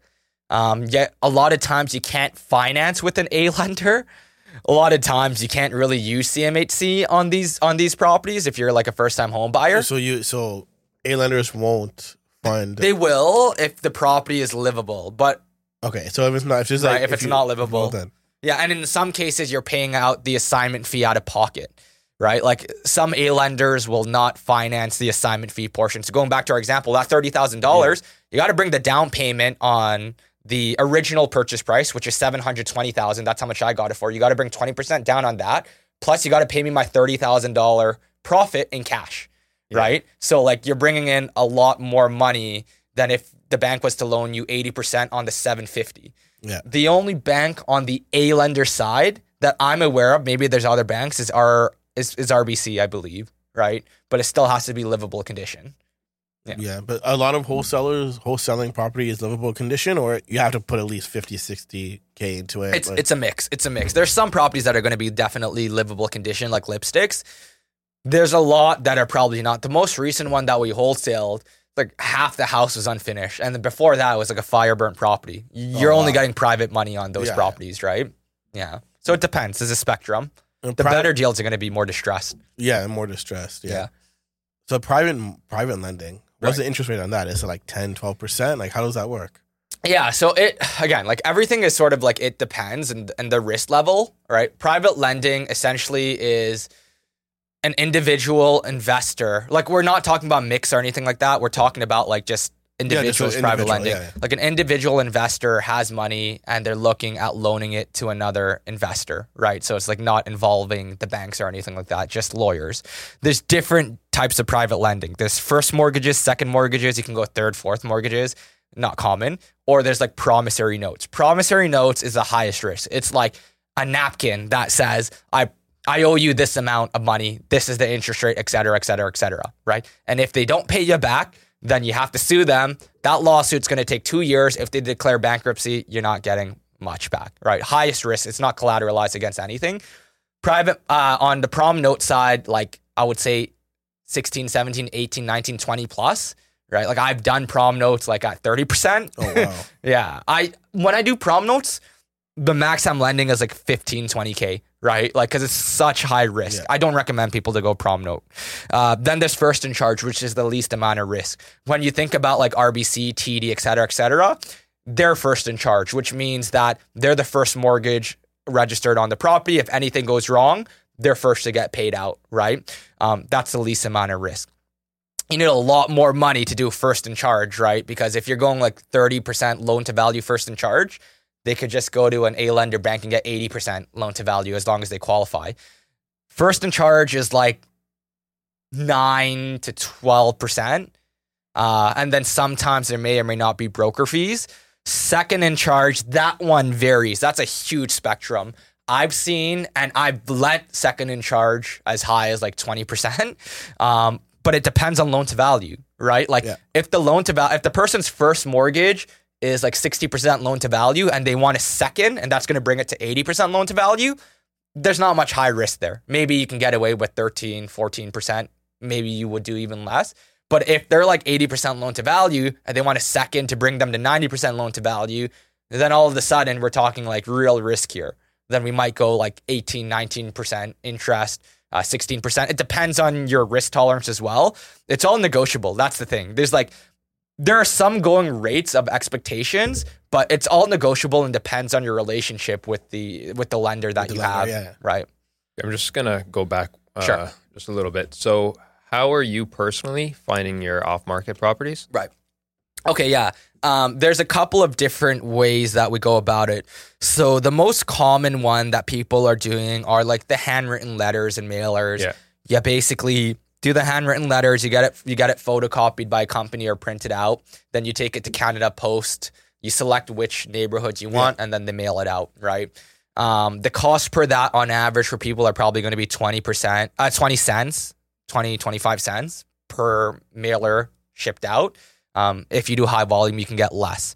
D: Yet a lot of times you can't finance with an A lender. A lot of times you can't really use CMHC on these properties if you're like a first time home buyer.
C: So A lenders won't fund.
D: They will if the property is livable, but
C: okay. So if it's not,
D: if it's not livable, then. Yeah, and in some cases you're paying out the assignment fee out of pocket. right? Like some A lenders will not finance the assignment fee portion. So going back to our example, that $30,000, you got to bring the down payment on the original purchase price, which is $720,000. That's how much I got it for. You got to bring 20% down on that. Plus you got to pay me my $30,000 profit in cash, right? So like you're bringing in a lot more money than if the bank was to loan you 80% on the $750,000.
C: Yeah.
D: The only bank on the A lender side that I'm aware of, maybe there's other banks, is RBC, I believe, right? But it still has to be livable condition.
C: Yeah, but a lot of wholesaling property is livable condition, or you have to put at least 50, 60K into it.
D: It's a mix. It's a mix. There's some properties that are going to be definitely livable condition, like Lipsticks. There's a lot that are probably not. The most recent one that we wholesaled, like half the house was unfinished. And then before that, it was like a fire burnt property. You're only getting private money on those properties, right? Yeah. So it depends. There's a spectrum. The better deals are going to be more distressed.
C: Yeah, more distressed. Yeah. So private lending, what's the interest rate on that? Is it like 10, 12%? Like, how does that work?
D: Yeah, so it, again, like everything is sort of like it depends and the risk level, right? Private lending essentially is an individual investor. Like we're not talking about mix or anything like that. We're talking about like just individuals private lending. Yeah. Like an individual investor has money and they're looking at loaning it to another investor, right? So it's like not involving the banks or anything like that, just lawyers. There's different types of private lending. There's first mortgages, second mortgages. You can go third, fourth mortgages. Not common. Or there's like promissory notes. Promissory notes is the highest risk. It's like a napkin that says, I owe you this amount of money. This is the interest rate, et cetera, et cetera, et cetera, right? And if they don't pay you back, then you have to sue them. That lawsuit's going to take 2 years. If they declare bankruptcy, you're not getting much back, right? Highest risk. It's not collateralized against anything. Private, on the prom note side, like I would say 16, 17, 18, 19, 20 plus, right? Like I've done prom notes like at 30%.
C: Oh, wow.
D: Yeah. When I do prom notes, the max I'm lending is like 15, 20K, right? Like, cause it's such high risk.
C: Yeah.
D: I don't recommend people to go prom note. Then there's first in charge, which is the least amount of risk. When you think about like RBC, TD, et cetera, they're first in charge, which means that they're the first mortgage registered on the property. If anything goes wrong, they're first to get paid out, right? That's the least amount of risk. You need a lot more money to do first in charge, right? Because if you're going like 30% loan to value first in charge, they could just go to an A lender bank and get 80% loan to value as long as they qualify. First in charge is like 9 to 12%. And then sometimes there may or may not be broker fees. Second in charge, that one varies. That's a huge spectrum. I've seen and I've lent second in charge as high as like 20%. But it depends on loan to value, right? Like if the person's first mortgage is like 60% loan to value and they want a second and that's going to bring it to 80% loan to value, there's not much high risk there. Maybe you can get away with 13, 14%. Maybe you would do even less. But if they're like 80% loan to value and they want a second to bring them to 90% loan to value, then all of a sudden we're talking like real risk here. Then we might go like 18, 19% interest, 16%. It depends on your risk tolerance as well. It's all negotiable. That's the thing. There are some going rates of expectations, but it's all negotiable and depends on your relationship with the lender that you have. Yeah. Right.
B: I'm just gonna go back
D: Sure.
B: just a little bit. So how are you personally finding your off-market properties?
D: Right. Okay, yeah. There's a couple of different ways that we go about it. So the most common one that people are doing are like the handwritten letters and mailers.
B: Yeah.
D: You basically do the handwritten letters. You get it photocopied by a company or printed out. Then you take it to Canada Post. You select which neighborhood you want, and then they mail it out. Right. The cost per that on average for people are probably going to be 20 cents, 25 cents per mailer shipped out. If you do high volume, you can get less.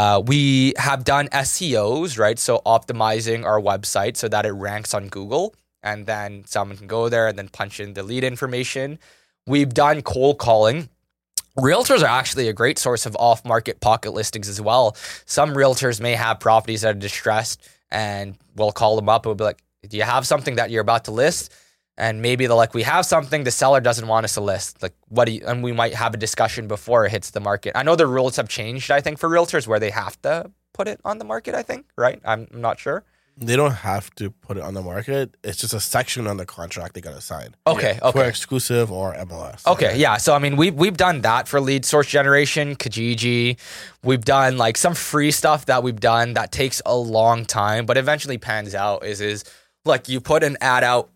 D: We have done SEOs, right? So optimizing our website so that it ranks on Google, and then someone can go there and then punch in the lead information. We've done cold calling. Realtors are actually a great source of off-market pocket listings as well. Some realtors may have properties that are distressed, and we'll call them up and we'll be like, do you have something that you're about to list? And maybe they're like, we have something the seller doesn't want us to list. Like, and we might have a discussion before it hits the market. I know the rules have changed, I think, for realtors where they have to put it on the market, I think, right? I'm not sure.
C: They don't have to put it on the market. It's just a section on the contract they got to sign.
D: Okay,
C: For
D: okay.
C: exclusive or MLS.
D: Okay, yeah. So I mean, we've done that for lead source generation, Kijiji. We've done like some free stuff that we've done that takes a long time, but eventually pans out. Is like you put an ad out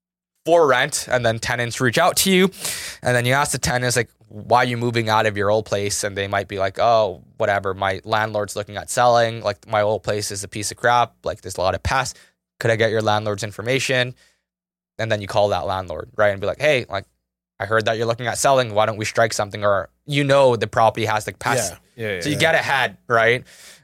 D: for rent, and then tenants reach out to you, and then you ask the tenants like, why are you moving out of your old place? And they might be like, oh, whatever, my landlord's looking at selling. Like, my old place is a piece of crap. Like, there's a lot of pests. Could I get your landlord's information? And then you call that landlord, right? And be like, hey, like, I heard that you're looking at selling. Why don't we strike something? Or, the property has like pests.
B: Yeah.
D: So you get ahead, right?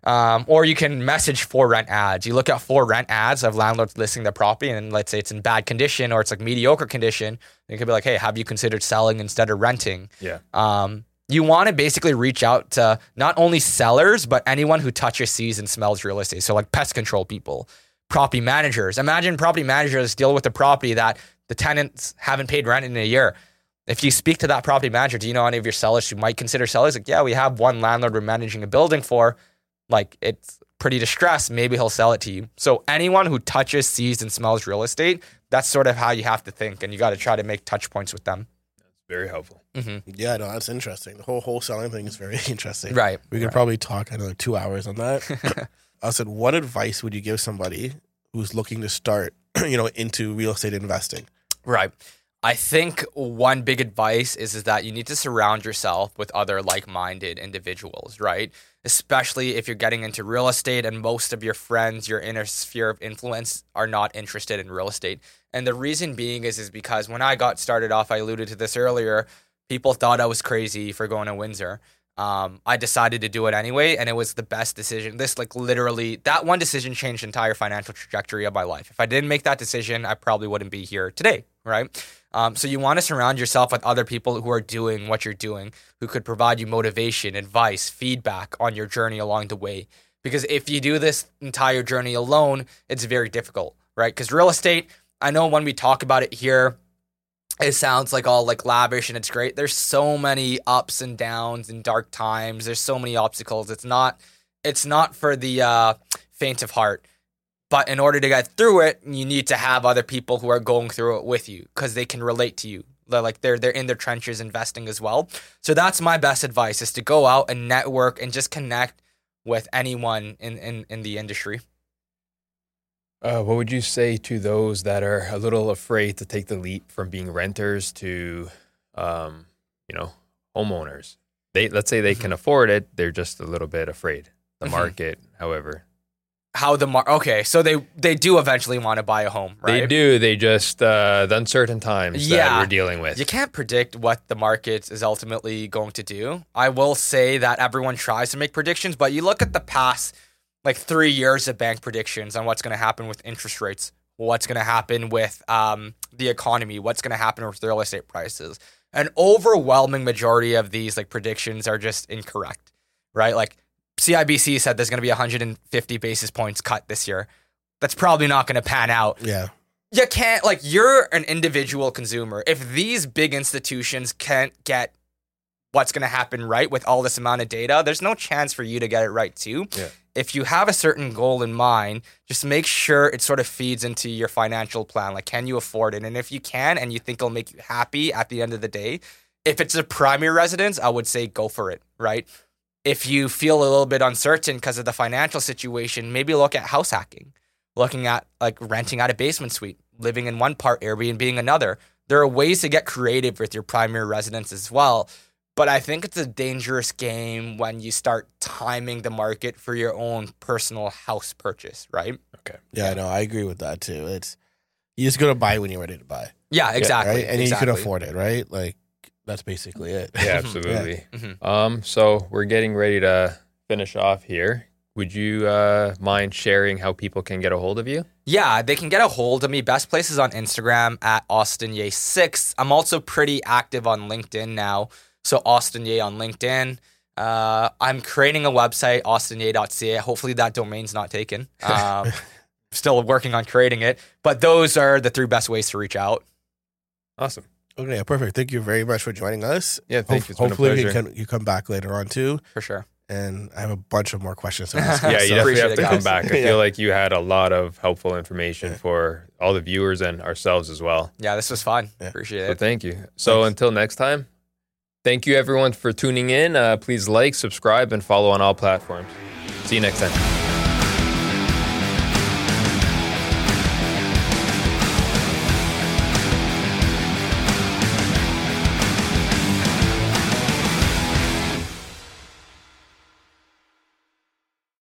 D: Or you can message for rent ads. You look at for rent ads of landlords listing their property, and let's say it's in bad condition or it's like mediocre condition. You could be like, hey, have you considered selling instead of renting?
B: Yeah.
D: You want to basically reach out to not only sellers, but anyone who touches, sees, and smells real estate. So like pest control people, property managers. Imagine property managers deal with a property that the tenants haven't paid rent in a year. If you speak to that property manager, do you know any of your sellers who might consider sellers? Like, yeah, we have one landlord we're managing a building for. Like, it's pretty distressed. Maybe he'll sell it to you. So anyone who touches, sees, and smells real estate, that's sort of how you have to think. And you got to try to make touch points with them.
B: That's very helpful.
D: Mm-hmm.
C: Yeah, no, that's interesting. The whole wholesaling thing is very interesting.
D: Right.
C: We could probably talk another 2 hours on that. I said, what advice would you give somebody who's looking to start, into real estate investing?
D: Right. I think one big advice is that you need to surround yourself with other like-minded individuals, right? Especially if you're getting into real estate and most of your friends, your inner sphere of influence, are not interested in real estate. And the reason being is because when I got started off, I alluded to this earlier, people thought I was crazy for going to Windsor. I decided to do it anyway, and it was the best decision. That one decision changed the entire financial trajectory of my life. If I didn't make that decision, I probably wouldn't be here today, right? So you want to surround yourself with other people who are doing what you're doing, who could provide you motivation, advice, feedback on your journey along the way. Because if you do this entire journey alone, it's very difficult, right? Because real estate, I know when we talk about it here, it sounds like all like lavish and it's great. There's so many ups and downs and dark times. There's so many obstacles. It's not for the faint of heart. But in order to get through it, you need to have other people who are going through it with you because they can relate to you. They're in their trenches investing as well. So that's my best advice, is to go out and network and just connect with anyone in the industry.
B: What would you say to those that are a little afraid to take the leap from being renters to, homeowners? Let's say they can afford it. They're just a little bit afraid. The market, however.
D: Okay, so they do eventually want to buy a home, right?
B: They do. They just, the uncertain times that we're dealing with.
D: You can't predict what the market is ultimately going to do. I will say that everyone tries to make predictions, but you look at the past, 3 years of bank predictions on what's going to happen with interest rates, what's going to happen with the economy, what's going to happen with real estate prices. An overwhelming majority of these predictions are just incorrect, right? CIBC said there's going to be 150 basis points cut this year. That's probably not going to pan out.
C: Yeah.
D: You can't, you're an individual consumer. If these big institutions can't get what's going to happen right with all this amount of data, there's no chance for you to get it right too.
B: Yeah.
D: If you have a certain goal in mind, just make sure it sort of feeds into your financial plan. Can you afford it? And if you can, and you think it'll make you happy at the end of the day, if it's a primary residence, I would say go for it, right? If you feel a little bit uncertain because of the financial situation, maybe look at house hacking, looking at renting out a basement suite, living in one part, Airbnb another. There are ways to get creative with your primary residence as well. But I think it's a dangerous game when you start timing the market for your own personal house purchase, right?
B: Okay.
C: Yeah, no, I agree with that too. You just got to buy when you're ready to buy.
D: Yeah, exactly.
C: Right? And you can afford it, right? That's basically it.
B: Yeah, absolutely. So we're getting ready to finish off here. Would you mind sharing how people can get a hold of you?
D: Yeah, they can get a hold of me. Best place is on Instagram at AustinYeh6. I'm also pretty active on LinkedIn now. So Austin Yeh on LinkedIn. I'm creating a website, austinyeh.ca. Hopefully that domain's not taken. Still working on creating it. But those are the 3 best ways to reach out.
B: Awesome.
C: Okay, perfect. Thank you very much for joining us.
B: Yeah, thank you. It's been a
C: Hopefully
B: pleasure.
C: you come back later on too.
D: For sure.
C: and I have a bunch of more questions to ask.
B: Yeah, you definitely
D: Appreciate
B: have
D: it,
B: to come
D: guys.
B: back. I
C: Yeah.
B: feel like you had a lot of helpful information for all the viewers and ourselves as well.
D: Yeah, this was fun.
C: Yeah.
D: Appreciate
B: So
D: it.
B: thank you. So until next time, thank you everyone for tuning in. Please like, subscribe, and follow on all platforms. See you next time.